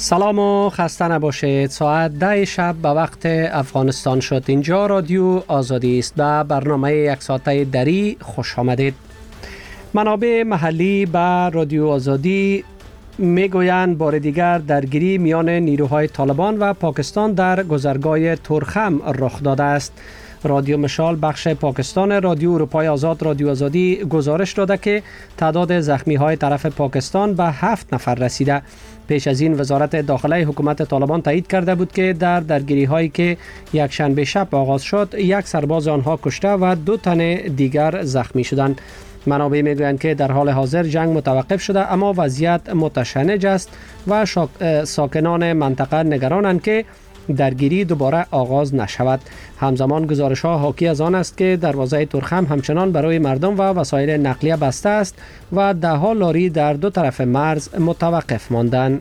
سلام و خسته نباشید. ساعت 10 شب به وقت افغانستان شد. اینجا رادیو آزادی است. به برنامه یک ساعته دری خوش آمدید. منابع محلی به رادیو آزادی میگویند بار دیگر درگیری میان نیروهای طالبان و پاکستان در گذرگاه تورخم رخ داده است. رادیو مشال بخش پاکستان رادیو اروپای آزاد رادیو آزادی گزارش داده که تعداد زخمی های طرف پاکستان به 7 نفر رسیده. پیش از این وزارت داخله حکومت طالبان تایید کرده بود که در درگیری هایی که یک شنبه شب آغاز شد، یک سرباز آنها کشته و 2 تن دیگر زخمی شدند. منابع میگویند که در حال حاضر جنگ متوقف شده، اما وضعیت متشنج است و ساکنان منطقه نگرانند که درگیری دوباره آغاز نشود. همزمان گزارش ها حاکی از آن است که دروازه تورخم همچنان برای مردم و وسایل نقلیه بسته است و 10 ها لاری در 2 طرف مرز متوقف ماندند.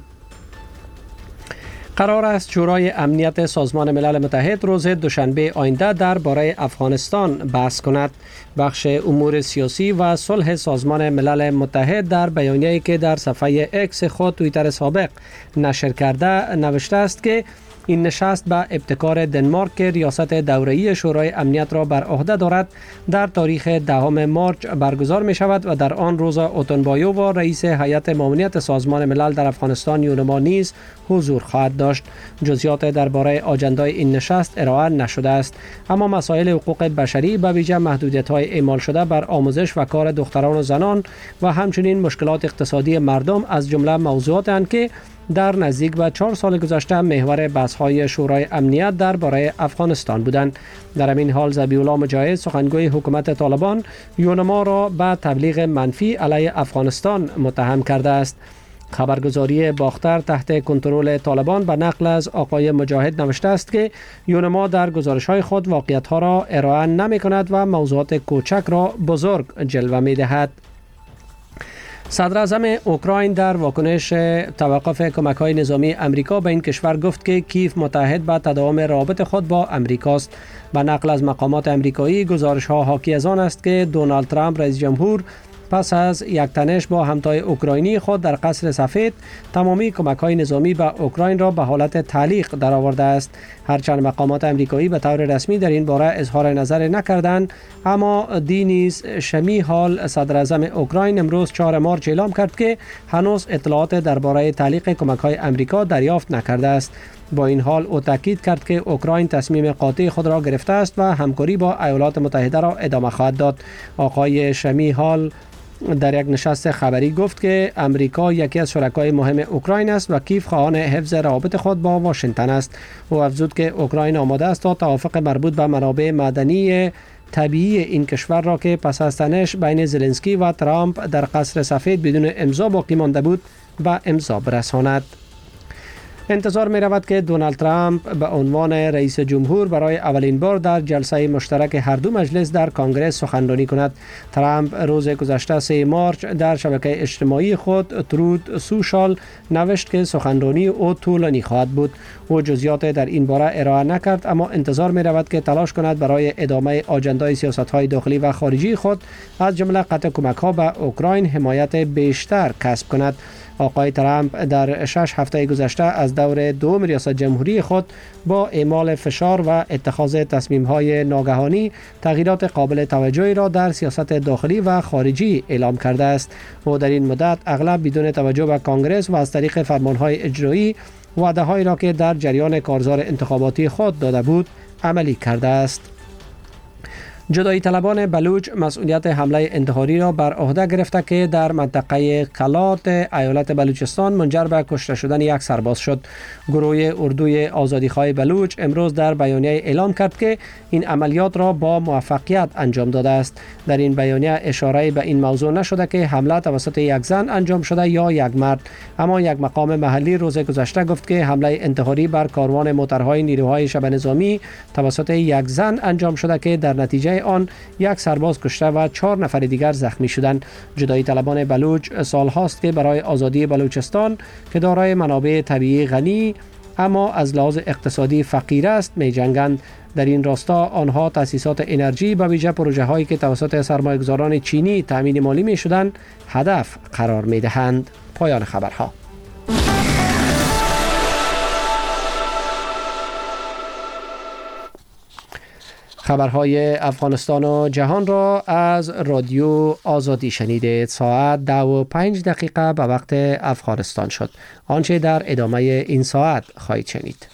قرار است شورای امنیت سازمان ملل متحد روز دوشنبه آینده درباره افغانستان بحث کند. بخش امور سیاسی و صلح سازمان ملل متحد در بیانیه‌ای که در صفحه اکس خود توییتر سابق نشر کرده نوشته است که این نشست به ابتکار دنمارک که ریاست دوره‌ای شورای امنیت را بر عهده دارد در تاریخ 10 مارچ برگزار می شود و در آن روزا اوتونبایو و رئیس هیئت ماموریت سازمان ملل در افغانستان یونما نیز حضور خواهد داشت. جزئیات درباره آجندای این نشست ارائه نشده است، اما مسائل حقوق بشری به ویژه محدودیت‌های اعمال شده بر آموزش و کار دختران و زنان و همچنین مشکلات اقتصادی مردم از جمله موضوعاتی اند که در نزدیک به 4 سال گذشته محور بحث‌های شورای امنیت درباره افغانستان بودند. در همین حال ذبیح الله مجاهد سخنگوی حکومت طالبان یونما را به تبلیغ منفی علیه افغانستان متهم کرده است. خبرگزاری باختر تحت کنترل طالبان به نقل از آقای مجاهد نوشته است که یونما در گزارش‌های خود واقعیت‌ها را ارائه نمی‌کند و موضوعات کوچک را بزرگ جلوه می‌دهد. صدر اعظم اوکراین در واکنش توقف کمک‌های نظامی امریکا به این کشور گفت که کیف متحد به تداوم روابط خود با امریکاست. به نقل از مقامات امریکایی گزارش‌ها حاکی از آن است که دونالد ترامپ رئیس جمهور پس از یک تنش با همتای اوکراینی خود در قصر سفید تمامی کمک‌های نظامی به اوکراین را به حالت تعلیق درآورده است. هرچند مقامات امریکایی به طور رسمی در این باره اظهار نظر نکردند، اما دینیس شمیهال صدر اعظم اوکراین امروز 4 مارچ اعلام کرد که هنوز اطلاعات درباره تعلیق کمک‌های امریکا دریافت نکرده است. با این حال او تاکید کرد که اوکراین تصمیم قاطع خود را گرفته است و همکاری با ایالات متحده را ادامه خواهد داد. آقای شمیهال در یک نشست خبری گفت که امریکا یکی از شرکای مهم اوکراین است و کیف خواهان حفظ روابط خود با واشنگتن است. او افزود که اوکراین آماده است تا توافق مربوط به منابع معدنی طبیعی این کشور را که پس از تنش بین زلنسکی و ترامپ در قصر سفید بدون امضا باقی مانده بود به امضا برساند. انتظار می رود که دونالد ترامپ به عنوان رئیس جمهور برای اولین بار در جلسه مشترک هر دو مجلس در کنگره سخنرانی کند. ترامپ روز گذشته 3 مارچ در شبکه اجتماعی خود ترود سوشال نوشت که سخنرانی او طولانی خواهد بود. او جزئیات در این باره ارائه نکرد، اما انتظار می رود که تلاش کند برای ادامه آجندای سیاست‌های داخلی و خارجی خود از جمله قطع کمک‌ها به اوکراین حمایت بیشتر کسب کند. آقای ترامپ در 6 هفته گذشته از دور دوم ریاست جمهوری خود با اعمال فشار و اتخاذ تصمیم‌های ناگهانی تغییرات قابل توجهی را در سیاست داخلی و خارجی اعلام کرده است. او در این مدت اغلب بدون توجه به کنگره و از طریق فرمان‌های اجرایی وعده‌هایی را که در جریان کارزار انتخاباتی خود داده بود عملی کرده است. جدایی طلبان بلوچ مسئولیت حمله انتحاری را بر عهده گرفته که در منطقه کلات ایالت بلوچستان منجر به کشته شدن یک سرباز شد. گروه اردوی آزادیخواه بلوچ امروز در بیانیه اعلام کرد که این عملیات را با موفقیت انجام داده است. در این بیانیه اشاره به این موضوع نشده که حمله توسط یک زن انجام شده یا یک مرد، اما یک مقام محلی روز گذشته گفت که حمله انتحاری بر کاروان موترهای نیروهای شبه نظامی توسط یک زن انجام شده که در نتیجه آن یک سرباز کشته و 4 نفر دیگر زخمی شدند. جدایی طلبان بلوچ سال هاست که برای آزادی بلوچستان که دارای منابع طبیعی غنی اما از لحاظ اقتصادی فقیر است می جنگند. در این راستا آنها تأسیسات انرژی به ویژه پروژه هایی که توسط سرمایه‌گذاران چینی تامین مالی می شدند هدف قرار می دهند. پایان خبرها. خبرهای افغانستان و جهان را از رادیو آزادی شنیدید. ساعت 10:05 به وقت افغانستان شد. آنچه در ادامه این ساعت خواهید شنید.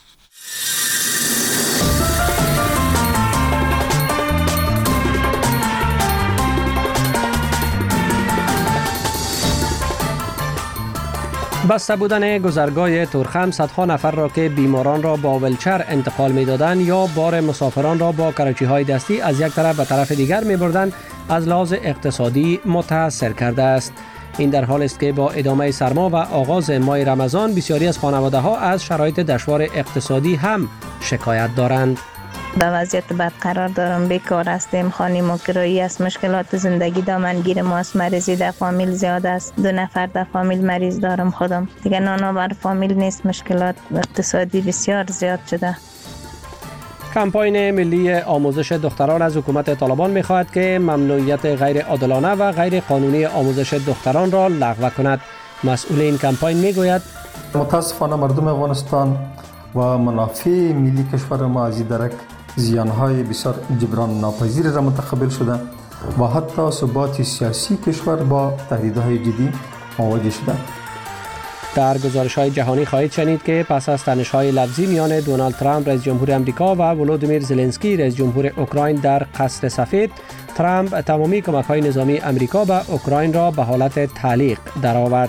بسته بودن گذرگاه تورخم صدها نفر را که بیماران را با ولچر انتقال می دادند یا بار مسافران را با کراچی های دستی از یک طرف به طرف دیگر می بردند از لحاظ اقتصادی متاثر کرده است. این در حال است که با ادامه سرما و آغاز ماه رمضان بسیاری از خانواده ها از شرایط دشوار اقتصادی هم شکایت دارند. در وضعیت بد قرار دارم، بیکار هستیم، خانه ما کرایی است، مشکلات زندگی دامنگیر ما است، مریضی در فامیل زیاد است، 2 نفر در فامیل مریض دارم خودم، دیگه نانا بر فامیل نیست، مشکلات اقتصادی بسیار زیاد شده. کمپاین ملی آموزش دختران از حکومت طالبان می‌خواهد که ممنوعیت غیر عادلانه و غیر قانونی آموزش دختران را لغو کند. مسئول این کمپاین می‌گوید متاسفانه مردم افغانستان و منافع ملی کشور ما از این درک زیانهای بسیار جبران ناپذیر را متقبل شده و حتی ثبات سیاسی کشور با تهدیدهای جدی مواجه شده. در گزارش‌های جهانی خواهید شنید که پس از تنش‌های لفظی میان دونالد ترامپ رئیس جمهور آمریکا و ولودیمیر زلنسکی رئیس جمهور اوکراین در قصر سفید، ترامپ تمامی کمک‌های نظامی آمریکا به اوکراین را به حالت تعلیق درآورد.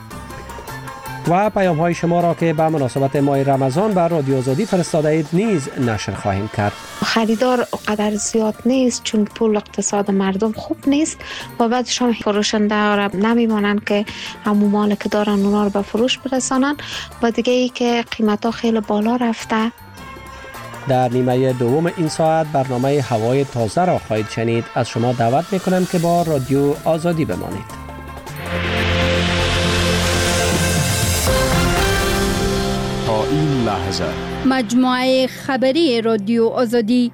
و پیام‌های شما را که به مناسبت ماه رمضان بر رادیو آزادی فرستاده اید نیز نشر خواهیم کرد. خریدار قدر زیاد نیست چون پول اقتصاد مردم خوب نیست و بعدش هم فروشنده ها نمیمانند که همون مال که دارن اونا رو به فروش برسانن و دیگه ای که قیمت ها خیلی بالا رفته. در نیمه دوم این ساعت برنامه هوای تازه را خواهید شنید. از شما دعوت میکنم که با رادیو آزادی بمانید. این لحظه مجموعه خبری رادیو آزادی.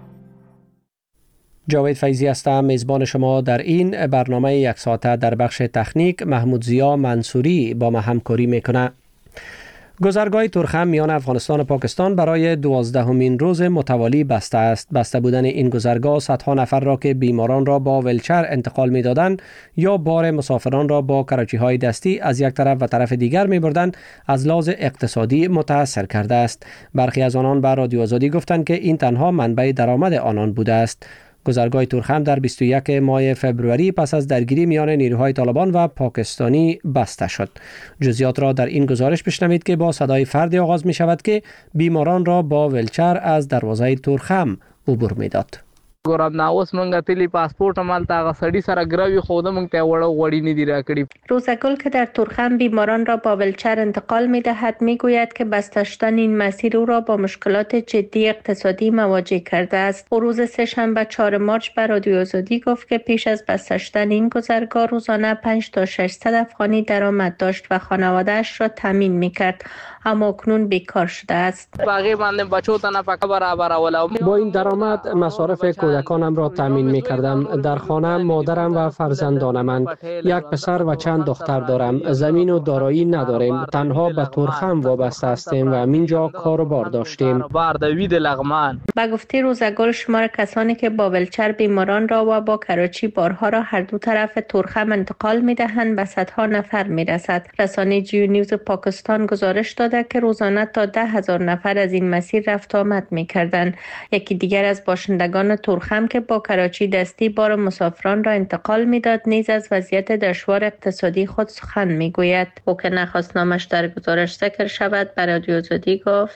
جاوید فیضی هستم، میزبان شما در این برنامه یک ساعته. در بخش تکنیک محمود زیا منصوری با ما همکاری میکنه. گذرگاه تورخم میان افغانستان و پاکستان برای 12مین روز متوالی بسته است. بسته بودن این گذرگاه صدها نفر را که بیماران را با ولچر انتقال میدادند یا بار مسافران را با کراچی های دستی از یک طرف و طرف دیگر میبردند از لحاظ اقتصادی متاثر کرده است. برخی از آنان به رادیو آزادی گفتند که این تنها منبع درآمد آنان بوده است. گذرگاه تورخم در 21 ماه فبروری پس از درگیری میان نیروهای طالبان و پاکستانی بسته شد. جزئیات را در این گزارش بشنوید که با صدای فردی آغاز می شود که بیماران را با ولچر از دروازه تورخم عبور می داد. ګورم نا اوس مونږ تلی پاسپورت مال تا سړی سره ګراوي خو د مونږ ته وړي نه دی راکړي. روزگل که در تورخم بیماران را با ولچر انتقال می دهد می گوید که بسته شدن این مسیر او را با مشکلات جدی اقتصادی مواجه کرده است. او روز سه‌شنبه 4 مارچ به رادیو آزادی گفت که پیش از بسته شدن این گذرگاه روزانه 500 تا 600 افغانی درآمد داشت و خانواده‌اش را تامین می کرد، اما اکنون بیکار شده است. باغی باندې بچو ته نه پکا برابر ولا. با این درآمد مصارف کودکانم را تامین می کردم. در خانه مادرم و فرزندانم، یک پسر و چند دختر دارم. زمین و دارایی نداریم، تنها به تورخم وابسته هستیم و اینجا کاروبار داشتیم. با گفته روزگل شمار کسانی که با ولچر بیماران را و با کراچی بارها را هر دو طرف تورخم انتقال می دهند به صدها نفر می رسد. رسانه جیو نیوز پاکستان گزارش داده که روزانه تا 10,000 نفر از این مسیر رفت آمد می کردند. یکی دیگر از باشندگان تورخم که با کراچی دستی بار مسافران را انتقال میداد نیز از وضعیت دشوار اقتصادی خود سخن میگوید. او که نخواست نامش در گزارش ذکر شود به رادیو آزادی گفت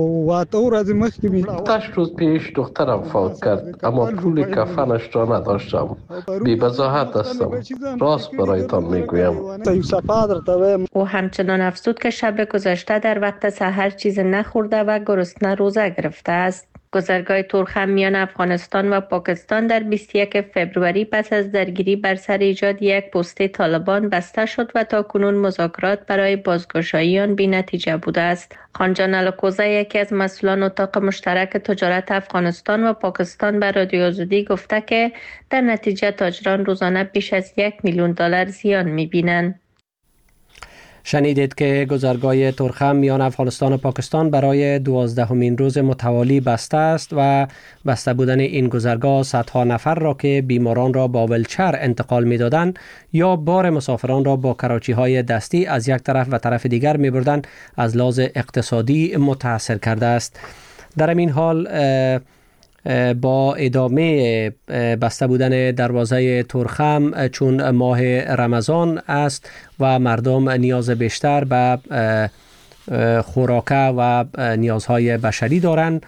8 روز پیش دخترم فوت کرد، اما پول کفنش را نداشتم. بی وضاحت هستم، راست برایتان میگویم. او همچنان افزود که شب گذشته در وقت سحر چیز نخورده و گرسنه روزه گرفته است. گذرگاه تورخم میان افغانستان و پاکستان در 21 فبروری پس از درگیری بر سر ایجاد یک پست طالبان بسته شد و تاکنون مذاکرات برای بازگشایی آن بی‌نتیجه بوده است. خانجان الکوزه یکی از مسئولان اتاق مشترک تجارت افغانستان و پاکستان به رادیو آزادی گفته که در نتیجه تاجران روزانه بیش از $1 میلیون زیان می‌بینند. شنیدید که گذرگاه ترخم میان افغانستان و پاکستان برای 12مین روز متوالی بسته است و بسته بودن این گذرگاه صدها نفر را که بیماران را با ولچر انتقال می‌دادند یا بار مسافران را با کراچی‌های دستی از یک طرف و طرف دیگر می‌بردند از لحاظ اقتصادی متاثر کرده است. در این حال با ادامه بسته بودن دروازه ترخم چون ماه رمضان است و مردم نیاز بیشتر به خوراکه و نیازهای بشری دارند،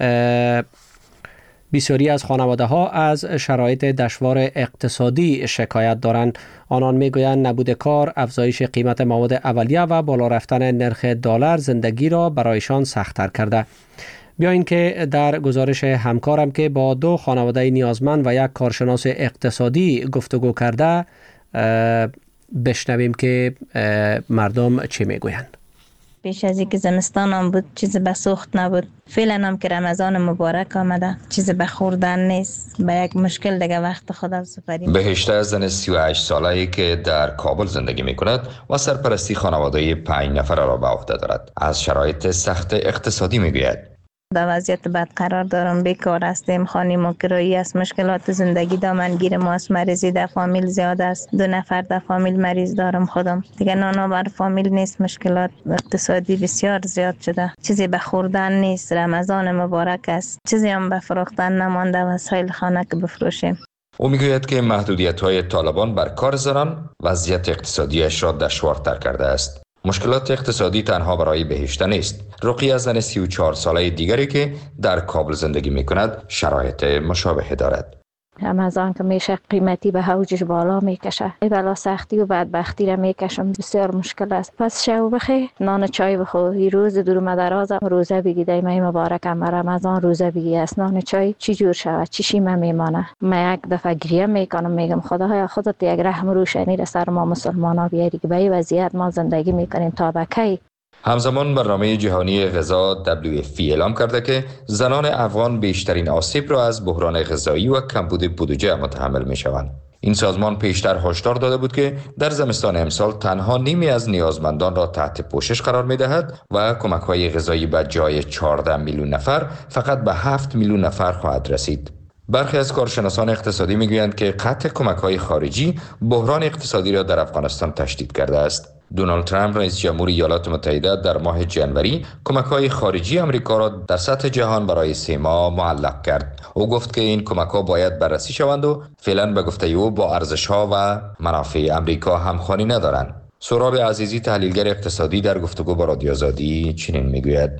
بسیاری از خانواده ها از شرایط دشوار اقتصادی شکایت دارند. آنان میگویند نبود کار، افزایش قیمت مواد اولیه و بالا رفتن نرخ دلار زندگی را برایشان سخت‌تر کرده. بیاین که در گزارش همکارم که با 2 خانواده نیازمند و یک کارشناس اقتصادی گفتگو کرده بشنویم که مردم چی میگویند. پیش از اینکه زمستان هم بود چیز به سوخت نبود. فعلا هم که رمضان مبارک آمده چیز به خوردن نیست. به یک مشکل دیگه وقت خدا سپاریم. بهشته زن 38 ساله‌ای که در کابل زندگی می‌کند و سرپرستی خانواده 5 نفر را به عهده دارد از شرایط سخت اقتصادی میگوید. در وضعیت بد قرار دارم، بیکار هستیم، خانه ما کرایی است، مشکلات زندگی دامنگیر ما است، مریضی در فامیل زیاد است، 2 نفر در فامیل مریض دارم خودم، دیگه نانا بر فامیل نیست، مشکلات اقتصادی بسیار زیاد شده، چیزی به خوردن نیست، رمضان مبارک است، چیزی هم به فروختن نمانده، وسایل خانه که بفروشیم. او میگوید که محدودیت‌های طالبان بر کار زنان وضعیت اقتصادیش را دشوارتر کرده است. مشکلات اقتصادی تنها برای بهشته نیست. رقیه زن 34 ساله دیگری که در کابل زندگی میکند شرایط مشابه دارد. رمضان که میشه قیمتی به اوجش بالا میکشه، بلا سختی و بدبختی را میکشم، بسیار مشکل است. پس شو بخی، نان چای بخو، این روز دور درازم روزه بگیده مای مبارکم رمضان روزه بگی است، نان چای چی جور شود چی شیمه میمانه. من یک دفعه گریه میکنم، میگم خدایا خودت یک رحم روشنی را سر ما مسلمانا بیاری که به این وضعیت ما زندگی میکنیم تا به کی. همزمان برنامه جهانی غذا WFP اعلام کرده که زنان افغان بیشترین آسیب را از بحران غذایی و کمبود بودجه متحمل می شوند. این سازمان پیشتر هشدار داده بود که در زمستان امسال تنها نیمی از نیازمندان را تحت پوشش قرار می دهد و کمک‌های غذایی به جای 14 میلیون نفر فقط به 7 میلیون نفر خواهد رسید. برخی از کارشناسان اقتصادی میگویند که قطع کمک‌های خارجی بحران اقتصادی را در افغانستان تشدید کرده است. دونالد ترامپ رئیس جمهور ایالات متحده در ماه جنوری کمک‌های خارجی آمریکا را در سطح جهان برای 3 ماه معلق کرد. او گفت که این کمک‌ها باید بررسی شوند و فعلا به گفته او با ارزش‌ها و منافع آمریکا همخوانی ندارند. سهراب عزیزی تحلیلگر اقتصادی در گفتگو با رادیو آزادی چنین میگوید: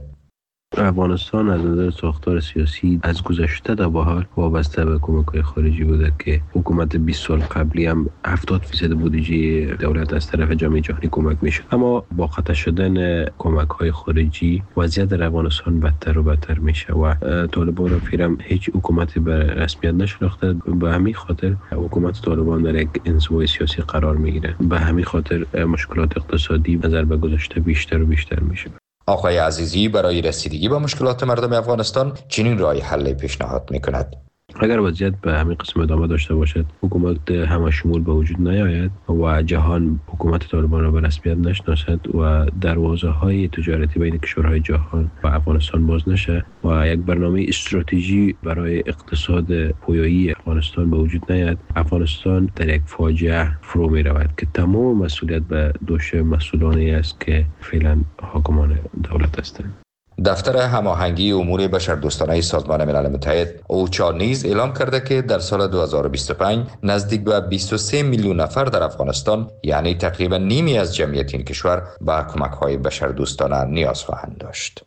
افغانستان از نظر ساختار سیاسی از گذشته تا به حال وابسته به کمک‌های خارجی بوده که حکومت 20 سال قبلی هم 70% بودجه دولت از طرف جامعه جهانی کمک میشد، اما با قطع شدن کمک‌های خارجی وضعیت در افغانستان بدتر و بدتر میشه و طالبان را فعلا هیچ حکومتی به رسمیت نشناخته. به همین خاطر حکومت طالبان در یک انزوای سیاسی قرار میگیره، به همین خاطر مشکلات اقتصادی نظر به گذشته بیشتر و بیشتر میشه. آقای عزیزی برای رسیدگی به مشکلات مردم افغانستان چنین راه حل پیشنهاد میکند: اگر وضعیت به همین قسم ادامه داشته باشد، حکومت همشمول به وجود نیاید و جهان حکومت طالبان را به رسمیت نشناسد و دروازه‌های تجارتی بین کشورهای جهان و افغانستان باز نشه و یک برنامه استراتژی برای اقتصاد پویایی افغانستان به وجود نیاید، افغانستان در یک فاجعه فرو می رود که تمام مسئولیت به دوش مسئولانی است که فعلا حاکمان دولت هستند. دفتر هماهنگی امور بشردوستانه سازمان ملل متحد اوچا نیز اعلام کرده که در سال 2025 نزدیک به 23 میلیون نفر در افغانستان، یعنی تقریبا نیمی از جمعیت این کشور، به کمک‌های بشردوستانه نیاز خواهند داشت.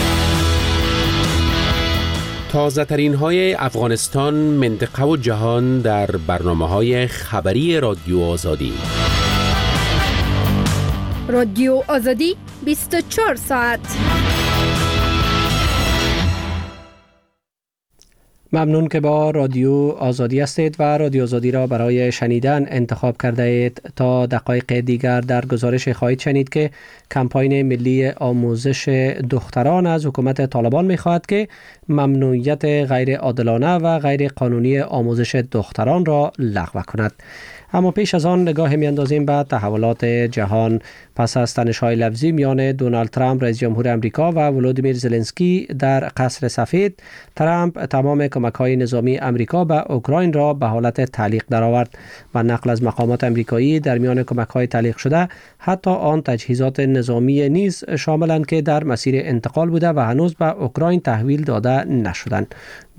تازه ترین های افغانستان، منطقه و جهان در برنامه‌های خبری رادیو آزادی. رادیو آزادی 24 ساعت. ممنون که با رادیو آزادی هستید و رادیو آزادی را برای شنیدن انتخاب کرده اید. تا دقایق دیگر در گزارش خواهید شنید که کمپاین ملی آموزش دختران از حکومت طالبان می‌خواهد که ممنوعیت غیر عادلانه و غیر قانونی آموزش دختران را لغو کند. اما پیش از آن نگاه می‌اندازیم به تحولات جهان. پس از تنش‌های لفظی میان دونالد ترامپ رئیس جمهور آمریکا و ولودیمیر زلنسکی در قصر سفید، ترامپ تمام کمک‌های نظامی آمریکا به اوکراین را به حالت تعلیق درآورد و نقل از مقامات آمریکایی در میان کمک‌های تعلیق شده حتی آن تجهیزات نظامی نیز شاملند که در مسیر انتقال بوده و هنوز به اوکراین تحویل داده نشدند.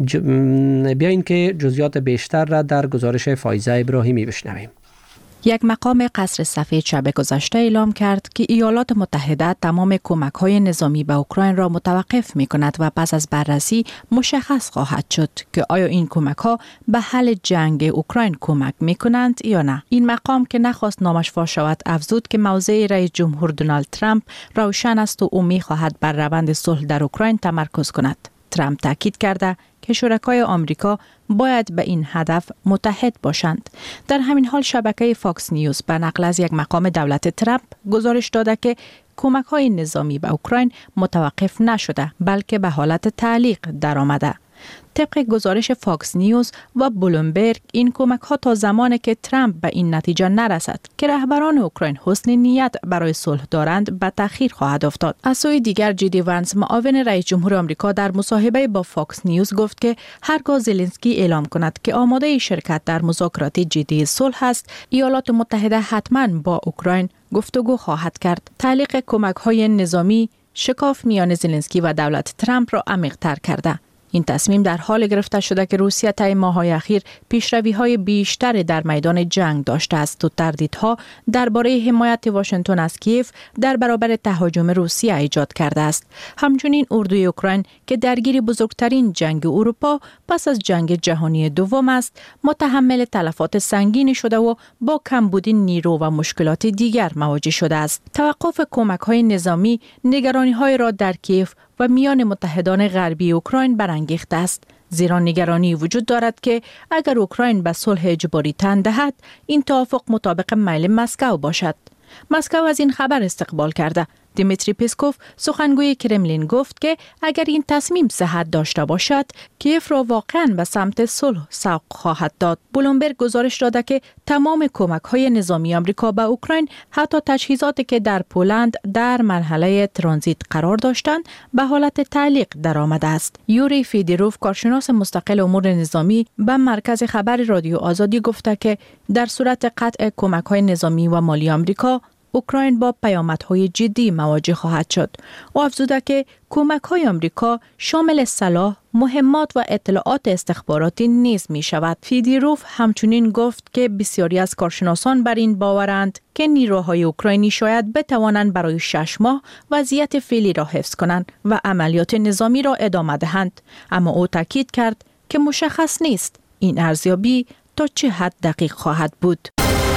بیاین که جزئیات بیشتر را در گزارش فایزه ابراهیمی بشنویم. یک مقام قصر سفید شب گذشته اعلام کرد که ایالات متحده تمام کمک‌های نظامی به اوکراین را متوقف می‌کند و پس از بررسی مشخص خواهد شد که آیا این کمک‌ها به حل جنگ اوکراین کمک می‌کنند یا نه. این مقام که نخواست نامش فاش شود افزود که موضع رئیس جمهور دونالد ترامپ روشن است و او می‌خواهد بر روند صلح در اوکراین تمرکز کند. ترامپ تاکید کرده که شرکای آمریکا باید به این هدف متحد باشند. در همین حال شبکه فاکس نیوز به نقل از یک مقام دولت ترامپ گزارش داده که کمک‌های نظامی به اوکراین متوقف نشده بلکه به حالت تعلیق درآمده. طبق گزارش فاکس نیوز و بلومبرگ این کمک‌ها تا زمانی که ترامپ به این نتیجه نرسد که رهبران اوکراین حسن نیت برای صلح دارند به تأخیر خواهد افتاد. از سوی دیگر جی وانس معاون رئیس جمهور آمریکا در مصاحبه با فاکس نیوز گفت که هرگاه زلنسکی اعلام کند که آماده شرکت در مذاکرات جدی صلح است، ایالات متحده حتما با اوکراین گفتگو خواهد کرد. تعلیق کمک‌های نظامی شکاف میان زلنسکی و دولت ترامپ را عمیق‌تر کرده. این تصمیم در حال گرفته شده که روسیه طی ماه‌های اخیر پیشروی‌های بیشتری در میدان جنگ داشته است و تردیدها درباره حمایت واشنگتن از کیف در برابر تهاجم روسیه ایجاد کرده است. همچنین اردوی اوکراین که درگیر بزرگترین جنگ اروپا پس از جنگ جهانی دوم است، متحمل تلفات سنگینی شده و با کمبود نیرو و مشکلات دیگر مواجه شده است. توقف کمک‌های نظامی نگرانی‌های را در کیف و میان متحدان غربی اوکراین برانگیخته است، زیرا نگرانی وجود دارد که اگر اوکراین به صلح اجباری تن دهد، این توافق مطابق میل مسکو باشد. مسکو از این خبر استقبال کرده. دیمیتری پسکوف سخنگوی کرملین گفت که اگر این تصمیم صحت داشته باشد، کیف را واقعاً به سمت صلح سوق خواهد داد. بلومبرگ گزارش داده که تمام کمک‌های نظامی آمریکا به اوکراین، حتی تجهیزاتی که در پولند در مرحله ترانزیت قرار داشتند، به حالت تعلیق درآمده است. یوری فیدیروف کارشناس مستقل امور نظامی به مرکز خبر رادیو آزادی گفته که در صورت قطع کمک‌های نظامی و مالی آمریکا، اوکراین با پیامدهای جدی مواجه خواهد شد. او افزوده که کمک‌های آمریکا شامل سلاح، مهمات و اطلاعات استخباراتی نیز می شود. فیدیروف همچنین گفت که بسیاری از کارشناسان بر این باورند که نیروهای اوکراینی شاید بتوانند برای 6 ماه وضعیت فعلی را حفظ کنند و عملیات نظامی را ادامه دهند. اما او تاکید کرد که مشخص نیست این ارزیابی تا چه حد دقیق خواهد بود.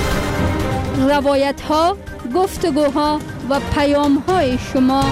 روایت ها، گفتگوها و پیام های شما.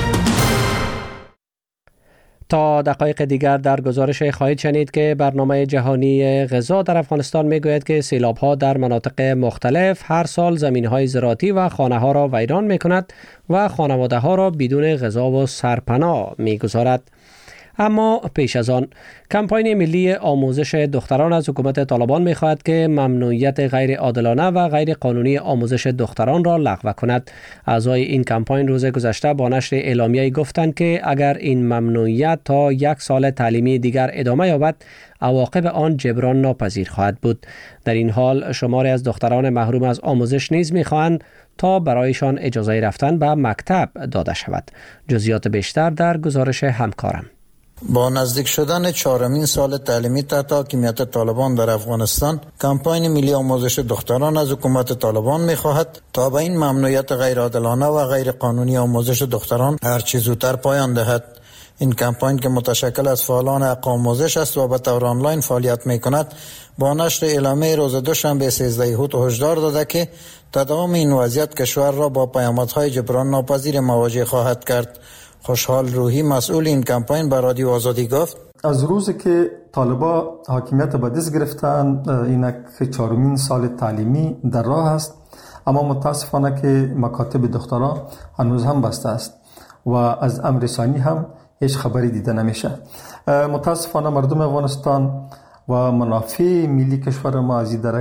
تا دقایق دیگر در گزارش خواهید شنید که برنامه جهانی غذا در افغانستان میگوید که سیلاب‌ها در مناطق مختلف هر سال زمین‌های زراعتی و خانه‌ها را ویران می‌کند و خانواده‌ها را بدون غذا و سرپناه می‌گذارد. اما پیش از آن کمپاین ملی آموزش دختران از حکومت طالبان می‌خواهد که ممنوعیت غیر عادلانه و غیر قانونی آموزش دختران را لغو کند. اعضای این کمپاین روز گذشته با نشر اعلامیه‌ای گفتند که اگر این ممنوعیت تا 1 سال تعلیمی دیگر ادامه یابد، عواقب آن جبران ناپذیر خواهد بود. در این حال شماری از دختران محروم از آموزش نیز می‌خواهند تا برایشان اجازه رفتن به مکتب داده شود. جزئیات بیشتر در گزارش همکارم. با نزدیک شدن 4مین سال تعلیمی تحت حاکمیت طالبان در افغانستان، کمپاین ملی آموزش دختران از حکومت طالبان می‌خواهد تا به این ممنوعیت غیرعادلانه و غیر قانونی آموزش دختران هرچه زودتر پایان دهد. این کمپاین که متشکل از فعالان حق آموزش است و به طور آنلاین فعالیت می‌کند، با نشر اعلامیه روز دوشنبه 13 اوت هشدار داده که تداوم این وضعیت کشور را با پیامدهای جبران ناپذیر مواجه خواهد کرد. خوشحال روحی مسئول این کمپاین به رادیو آزادی گفت: از روزی که طالبا حاکمیت به دست گرفتن، اینک 4مین سال تعلیمی در راه است، اما متاسفانه که مکاتب دختران هنوز هم بسته است و از امر ثانی هم هیچ خبری دیده نمیشه. متاسفانه مردم افغانستان و منافع ملی کشور ما از این درک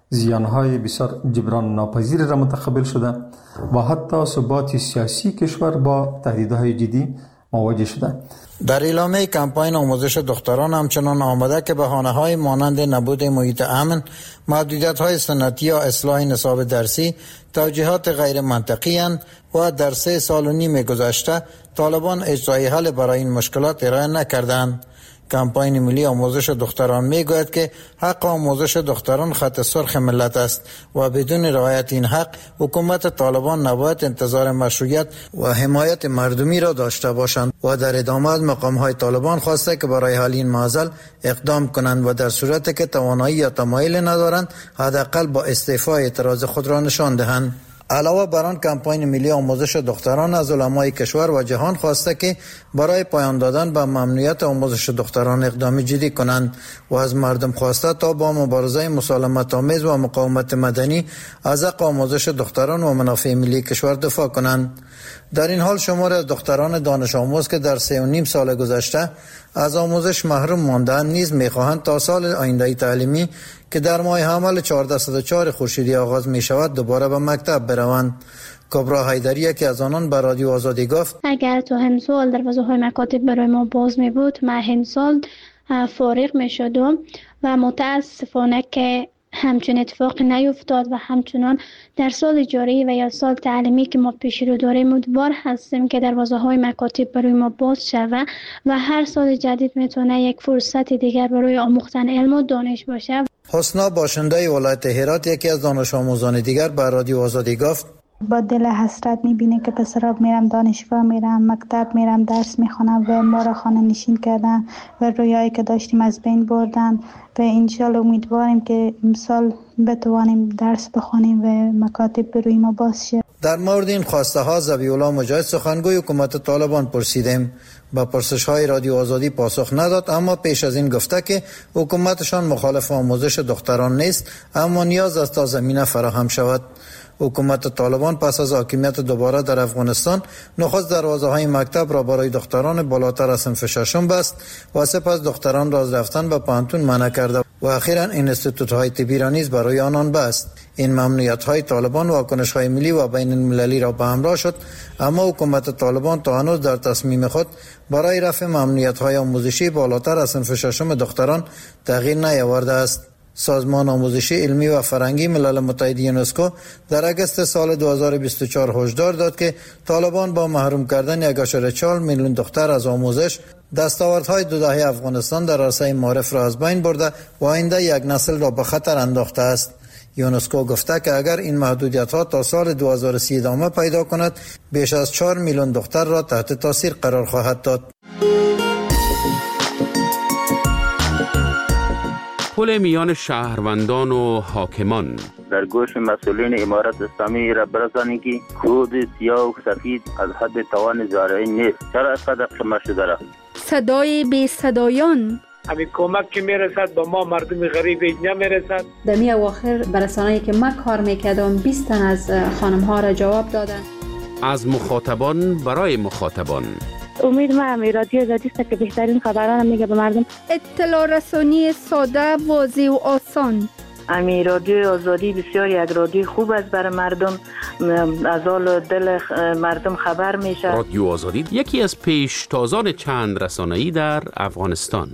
زیانهای بسیار جبران ناپذیر را متقبل شده و حتی ثبات سیاسی کشور با تهدیدهای جدی مواجه شده. در اعلامیه کمپاین آموزش دختران همچنان آمده که بهانه‌های مانند نبود محیط امن، محدودیت‌های سنتی یا اصلاح نصاب درسی توجیهات غیر منطقی اند و در 3 سال و نیم گذشته طالبان اجرای حل برای این مشکلات ارائه نکردند. کمپاین ملی آموزش دختران میگوید که حق آموزش دختران خط سرخ ملت است و بدون رعایت این حق حکومت طالبان نباید انتظار مشروعیت و حمایت مردمی را داشته باشند و در ادامه از مقام‌های طالبان خواسته که برای حل این معضل اقدام کنند و در صورتی که توانایی یا تمایل ندارند حداقل با استعفای اعتراض خود را نشان دهند. علاوه بر آن کمپاین ملی آموزش دختران از علمای کشور و جهان خواسته که برای پایان دادن به ممنوعیت آموزش دختران اقدام جدی کنند و از مردم خواسته تا با مبارزه مسالمت آمیز و مقاومت مدنی از حق آموزش دختران و منافع ملی کشور دفاع کنند. در این حال شمار از دختران دانش آموز که در 3.5 سال گذشته از آموزش محروم ماندند نیز می‌خواهند تا سال آینده تعلیمی که در ماه حمل 1404 خورشیدی آغاز می شود دوباره به مکتب بروند. کبرا حیدری که از آنان به رادیو آزادی گفت اگر تو همسال دروازه‌های مکاتب برای ما باز می بود ما همسال فارغ می شدم و متاسفانه که همچون اتفاق نیفتاد و همچنان در سال جاری و یا سال تعلیمی که ما پیش رو داریم امیدوار هستیم که دروازه‌های مکاتب برای ما باز شود و هر سال جدید میتونه یک فرصت دیگر برای آموختن علم و دانش باشه. حسنا باشنده ولایت هرات یکی از دانش آموزان دیگر به رادیو آزادی گفت با دل حسرت میبینه که پسرا میرم دانشگاه میرم مکتب میرم درس میخونم و ما را خانه نشین کردن و رویایی که داشتیم از بین بردن و انشالله امیدواریم که امسال بتوانیم درس بخونیم و مکاتب بروی ما باز شه. در مورد این خواسته ها ذبیح الله مجاهد سخنگوی حکومت طالبان پرسیدیم. با پرسش های رادیو آزادی پاسخ نداد، اما پیش از این گفته که حکومتشان مخالف آموزش دختران نیست اما نیاز است تا زمینه فراهم شود. حکومت طالبان پس از حاکمیت دوباره در افغانستان نخست دروازه‌های مکتب را برای دختران بالاتر از صنف ششم بست و سپس دختران را از رفتن به پانتون منع کرده و اخیراً اینستیتوت‌های طبی را نیز برای آنان بست. این ممنوعیت‌های طالبان واکنش‌های ملی و بین المللی را به همراه شد، اما حکومت طالبان تا هنوز در تصمیم خود برای رفع ممنوعیت‌های آموزشی بالاتر از صنف ششم دختران تغییر نیاورده است. سازمان آموزشی علمی و فرهنگی ملل متحد یونسکو در اگست سال 2024 هشدار داد که طالبان با محروم کردن 1.4 میلیون دختر از آموزش دستاوردهای 2 دهه افغانستان در عرصه معارف را از بین برده و آینده یک نسل را به خطر انداخته است. یونسکو گفته که اگر این محدودیت‌ها تا سال 2030 ادامه پیدا کند بیش از 4 میلیون دختر را تحت تاثیر قرار خواهد داد. پل میان شهروندان و حاکمان در گوش مسئولین امارت اسلامی را برسانید که کود سیاه و سفید از حد توان زارعی نیست. چرا از قدر شما شده را؟ صدای بی صدایان همین کمک که میرسد به ما مردم غریب نمیرسد. در می اواخر برسانه‌ای که من کار میکردم 20 تن از خانم ها را جواب دادن. از مخاطبان برای مخاطبان. امید ما رادیو آزادی است که بهترین خبران میگه به مردم. اطلاع رسانی ساده، واضح و آسان. امی رادیو آزادی بسیار یک رادیو خوب است برای مردم، از حال دل مردم خبر میشه. رادیو آزادی یکی از پیشتازان چند رسانه‌ای در افغانستان.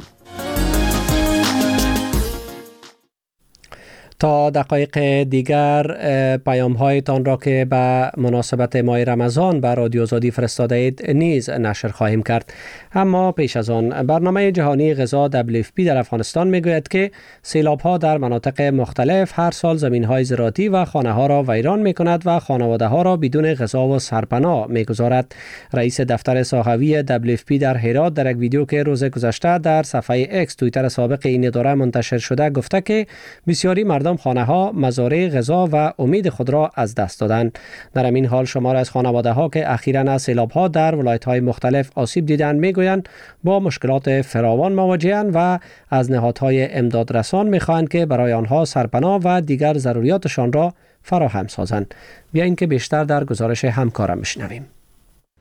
تا دقایق دیگر پیام هایتان را که به مناسبت ماه رمضان به رادیو آزادی فرستاده اید نیز نشر خواهیم کرد. اما پیش از آن برنامه جهانی غذا WFP در افغانستان میگوید که سیلاب ها در مناطق مختلف هر سال زمین های زراعتی و خانه ها را ویران می کند و خانواده ها را بدون غذا و سرپناه می گذارد. رئیس دفتر ساحوی WFP در هرات در یک ویدیو که روز گذشته در صفحه اکس توییتر سابق این اداره منتشر شده گفته که بسیاری مردم خانه ها، مزارع غذا و امید خود را از دست دادند. در این حال شمار از خانواده ها که اخیراً از سیلاب ها در ولایت های مختلف آسیب دیدند میگویند با مشکلات فراوان مواجهند و از نهادهای امدادرسان میخواهند که برای آنها سرپناه و دیگر ضروریاتشان را فراهم سازند. بیایید که بیشتر در گزارش همکارم بشنویم.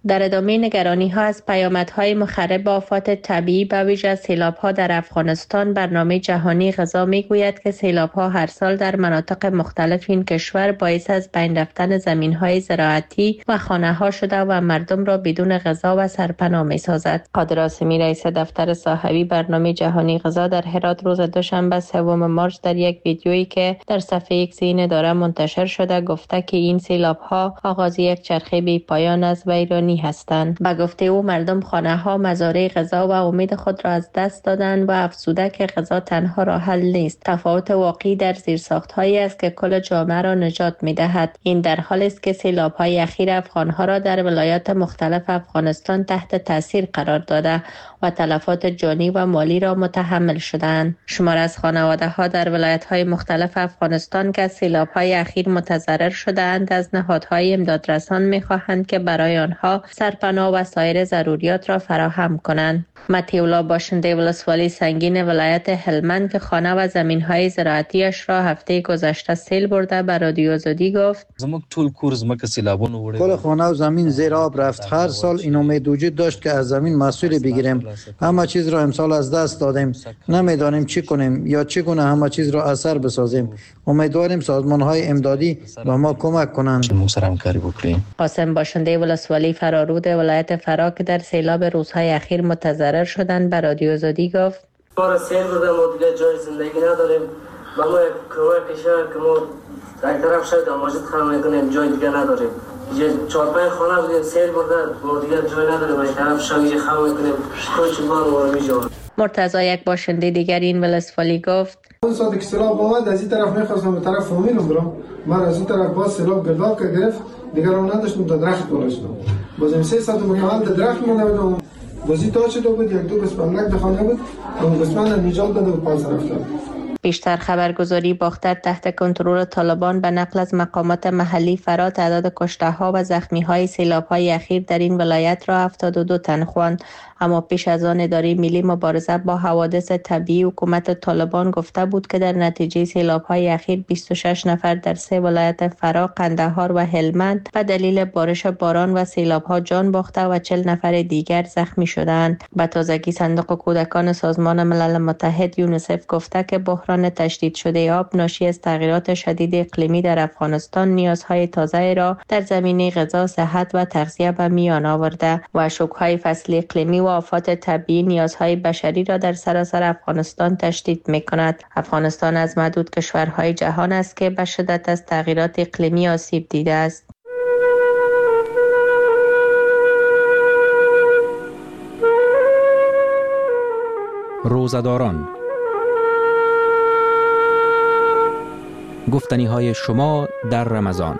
در ادامه نگرانی ها از پیامدهای مخرب آفات طبیعی به ویژه سیلاب ها در افغانستان، برنامه جهانی غذا می گوید که سیلاب ها هر سال در مناطق مختلف این کشور باعث از بین رفتن زمین های زراعتی و خانه ها شده و مردم را بدون غذا و سرپناه می سازد. قادر عاصمی رئیس دفتر صاحبی برنامه جهانی غذا در هرات روز دوشنبه 3 مارس در یک ویدیویی که در صفحه ایکس این اداره منتشر شده گفته که این سیلاب ها آغاز یک چرخه بی پایان است و ایرانی هستند. به گفته او مردم خانه ها، مزارع غذا و امید خود را از دست دادند و افزوده که غذا تنها راه حل نیست. تفاوت واقعی در زیرساخت هایی است که کل جامعه را نجات می دهد. این در حالی است که سیلاب های اخیر افغان ها را در ولایات مختلف افغانستان تحت تاثیر قرار داده و تلفات جانی و مالی را متحمل شدند. شمار از خانواده ها در ولایت های مختلف افغانستان که از سیلاب های اخیر متضرر شدند از نهادهای امدادرسان می خواهند که برای آنها سرپناه و سایر ضروریات را فراهم کنند. متیولا باشنده ولسوالی سنگین ولایت هلمند که خانه و زمین‌های زراعتیش را هفته گذشته سیل برده به رادیو آزادی گفت: کل خانه و زمین زیر آب رفت. هر سال این امید وجود داشت که از زمین محصول بگیریم. همه چیز را امسال از دست دادیم. نمیدانیم چی کنیم یا چگونه همه چیز را اثر بسازیم. امیدواریم سازمان‌های امدادی به ما کمک کنند. قاسم باشنده ولسوالی فرارود ولایت فرا که در سیلاب روزهای اخیر متضرر شدند به رادیو آزادی گفت: ما سیل بوده، ما دیگه جای زندگی نداریم. ما کمک شهر که ما یک طرف شاید ماجد خانه میکنیم، جای دیگه نداریم. یه 4-5 خانه بودیم سیل برده، ما دیگه جای نداریم. یک طرف شاید خانه میکنیم، کوچ بار وارد میشیم. مرتضی یک باشنده دیگر این ولسوالی گفت: اون ساعت که سیلاب اومد از این طرف می‌خواستم به طرف فامیلم برم. من از این طرف باز سیلاب گرداب که گرفت، دیگه رو نداشتم تا درخت گذاشتم. بازم 3 ساعت مکمل در درخت مونده بودم. بازی تا شده بود، یک دو قسمت نک خانه بود، اون قسمت نجات داده بود پاس رفت. بیشتر خبرگزاری باختر تحت کنترل طالبان به نقل از مقامات محلی فرا تعداد کشته‌ها و زخمی‌های سیلاب‌های اخیر در این ولایت را 72 تن خواند. اما پیش از آن اداره ملی مبارزه با حوادث طبیعی حکومت طالبان گفته بود که در نتیجه سیلاب‌های اخیر 26 نفر در 3 ولایت فرا، قندهار و هلمند به دلیل بارش باران و سیلاب‌ها جان باخته و 40 نفر دیگر زخمی شدند. به تازگی صندوق کودکان سازمان ملل متحد یونیسف گفته که بحران تشدید شده آب ناشی از تغییرات شدید اقلیمی در افغانستان نیازهای تازه را در زمینه غذا، صحت و تغذیه به میان آورده و شوک‌های فصلی اقلیمی و آفات طبیعی نیازهای بشری را در سراسر افغانستان تشدید می‌کند. افغانستان از معدود کشورهای جهان است که به شدت از تغییرات اقلیمی آسیب دیده است. روزه‌داران، گفتنی‌های شما در رمضان.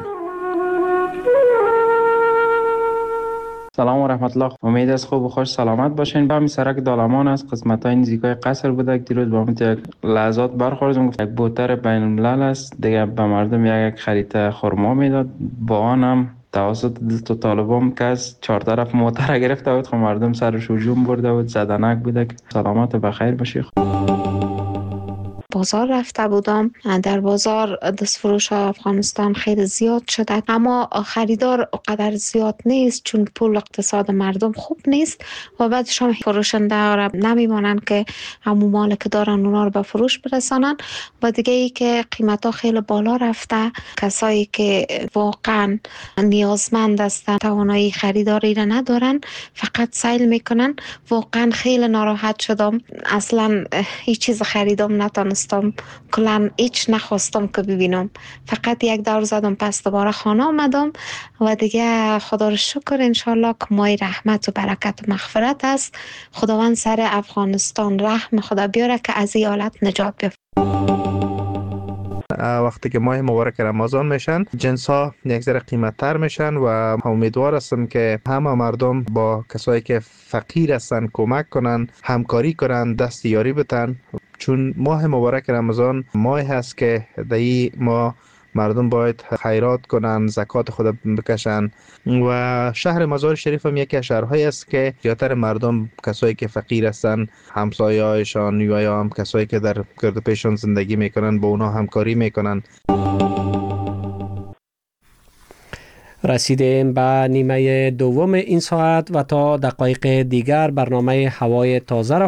سلام و رحمت الله. امید از خوب و خوش سلامت باشین. به همین سرک دالمان از قسمت‌های نزدیکای قصر بوده که دیروز با همین لحظات برخوردم. یک بوتر بین الملل است دیگه، به مردم یک خرید خرما میداد. با آنم توسط دست طالبان که از 4 طرف موتر گرفته بود، خب مردم سرش هجوم برده بود، زدنک بوده. سلامت و بخیر باشی. بازار رفته بودم. در بازار دستفروش افغانستان خیلی زیاد شده، اما خریدار قدر زیاد نیست چون پول اقتصاد مردم خوب نیست و بعدش هم فروشنده ها نمیمانن که همون مال که دارن اونا رو به فروش برسانن و دیگه ای که قیمت ها خیلی بالا رفته. کسایی که واقعا نیازمند هستن، توانایی خریداری را ندارن، فقط سیل میکنن. واقعا خیلی ناراحت شدم. اصلا هیچ چیز خریدم نتونستم، کلن هیچ نخواستم که ببینم. فقط یک دور زدم پس دوباره خانه آمدم و دیگه خدا رو شکر انشالله که مای رحمت و برکت و مغفرت است. خداوند سر افغانستان رحم خدا بیاره که از این حالت نجات بیافته. وقتی که ماه مبارک رمضان میشن، جنس ها یک ذره قیمت تر میشن و امیدوار هستم که همه مردم با کسایی که فقیر هستن کمک کنن، همکاری کنن، دست یاری بتن، چون ماه مبارک رمضان ماه هست که در این ماه مردم باید خیرات کنن، زکات خود بکشن و شهر مزار شریف هم یکی از شهرهایی است که زیادتر مردم کسایی که فقیر هستن، همسایه‌هایشان یا هم کسایی که در گرد پیشان زندگی میکنن با اونا همکاری میکنن. رسیدیم به نیمه دوم این ساعت و تا دقایق دیگر برنامه هوای تازه را